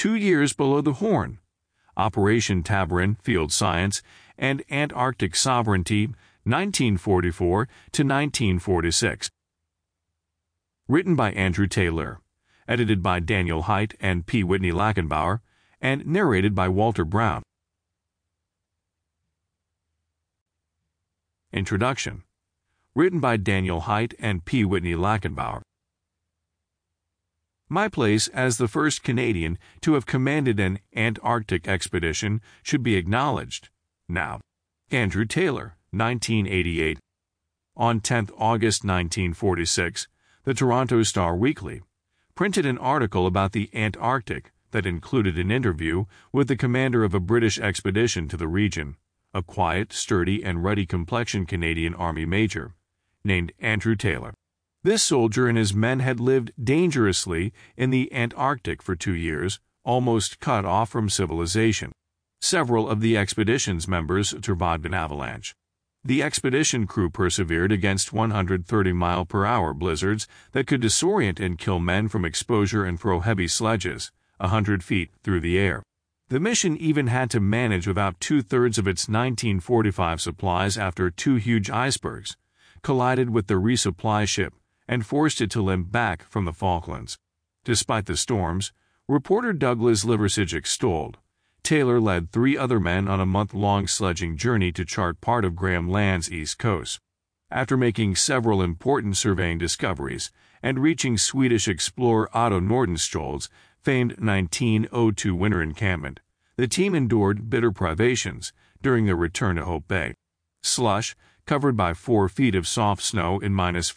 2 Years Below the Horn, Operation Tabarin Field Science, and Antarctic Sovereignty, 1944 to 1946. Written by Andrew Taylor, edited by Daniel Hite and P. Whitney Lackenbauer, and narrated by Walter Brown. Introduction. Written by Daniel Hite and P. Whitney Lackenbauer. My place as the first Canadian to have commanded an Antarctic expedition should be acknowledged. Now, Andrew Taylor, 1988. On 10 August 1946, the Toronto Star Weekly printed an article about the Antarctic that included an interview with the commander of a British expedition to the region, a quiet, sturdy, and ruddy-complexioned Canadian Army major named Andrew Taylor. This soldier and his men had lived dangerously in the Antarctic for 2 years, almost cut off from civilization. Several of the expedition's members survived an avalanche. The expedition crew persevered against 130-mile-per-hour blizzards that could disorient and kill men from exposure and throw heavy sledges 100 feet through the air. The mission even had to manage without 2/3 of its 1945 supplies after 2 huge icebergs collided with the resupply ship and forced it to limp back from the Falklands. Despite the storms, reporter Douglas Liversidge extolled, Taylor led 3 other men on a month-long sledging journey to chart part of Graham Land's east coast. After making several important surveying discoveries and reaching Swedish explorer Otto Nordenskjöld's famed 1902 winter encampment, the team endured bitter privations during their return to Hope Bay. Slush, covered by 4 feet of soft snow in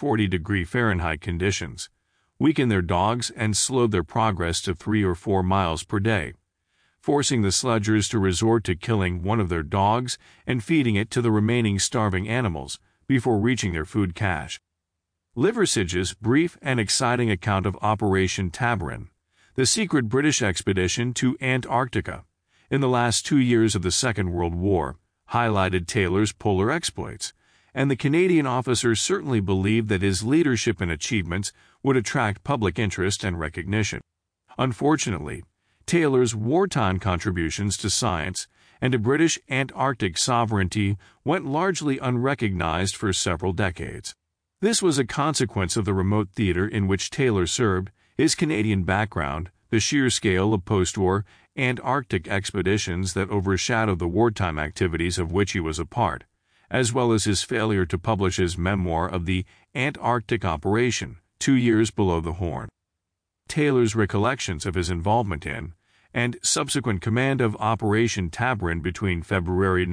-40°F conditions, weakened their dogs and slowed their progress to 3 or 4 miles per day, forcing the sledgers to resort to killing one of their dogs and feeding it to the remaining starving animals before reaching their food cache. Liversidge's brief and exciting account of Operation Tabarin, the secret British expedition to Antarctica in the last 2 years of the Second World War, highlighted Taylor's polar exploits, and the Canadian officer certainly believed that his leadership and achievements would attract public interest and recognition. Unfortunately, Taylor's wartime contributions to science and to British Antarctic sovereignty went largely unrecognized for several decades. This was a consequence of the remote theater in which Taylor served, his Canadian background, the sheer scale of post-war Antarctic expeditions that overshadowed the wartime activities of which he was a part, as well as his failure to publish his memoir of the Antarctic Operation, 2 Years Below the Horn. Taylor's recollections of his involvement in and subsequent command of Operation Tabarin between February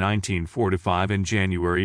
1945 and January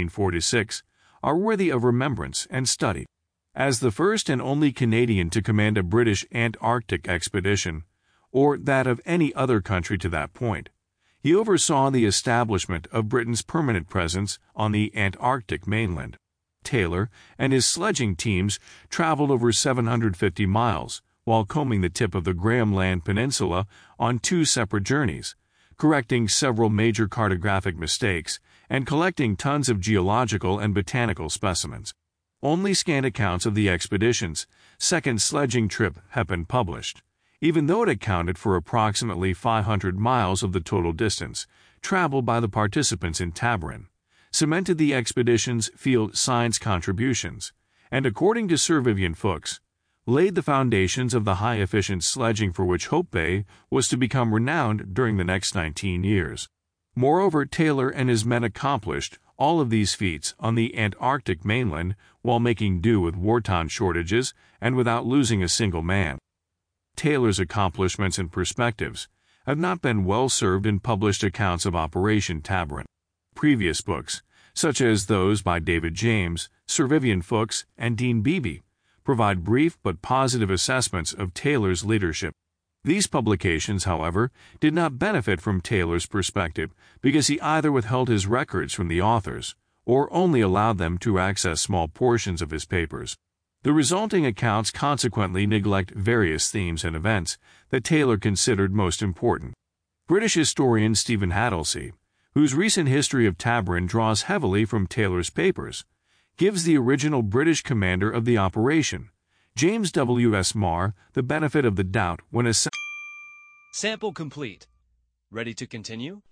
1946 are worthy of remembrance and study. As the first and only Canadian to command a British Antarctic expedition, or that of any other country to that point, he oversaw the establishment of Britain's permanent presence on the Antarctic mainland. Taylor and his sledging teams traveled over 750 miles while combing the tip of the Graham Land Peninsula on 2 separate journeys, correcting several major cartographic mistakes and collecting tons of geological and botanical specimens. Only scant accounts of the expedition's second sledging trip have been published, even though it accounted for approximately 500 miles of the total distance traveled by the participants in Tabarin, cemented the expedition's field science contributions, and according to Sir Vivian Fuchs, laid the foundations of the high-efficient sledging for which Hope Bay was to become renowned during the next 19 years. Moreover, Taylor and his men accomplished all of these feats on the Antarctic mainland while making do with wartime shortages and without losing a single man. Taylor's accomplishments and perspectives have not been well served in published accounts of Operation Tabarin. Previous books, such as those by David James, Sir Vivian Fuchs, and Dean Beebe, provide brief but positive assessments of Taylor's leadership. These publications, however, did not benefit from Taylor's perspective because he either withheld his records from the authors or only allowed them to access small portions of his papers. The resulting accounts consequently neglect various themes and events that Taylor considered most important. British historian Stephen Hattlesey, whose recent history of Tabarin draws heavily from Taylor's papers, gives the original British commander of the operation, James W. S. Marr, the benefit of the doubt when Sample complete. Ready to continue?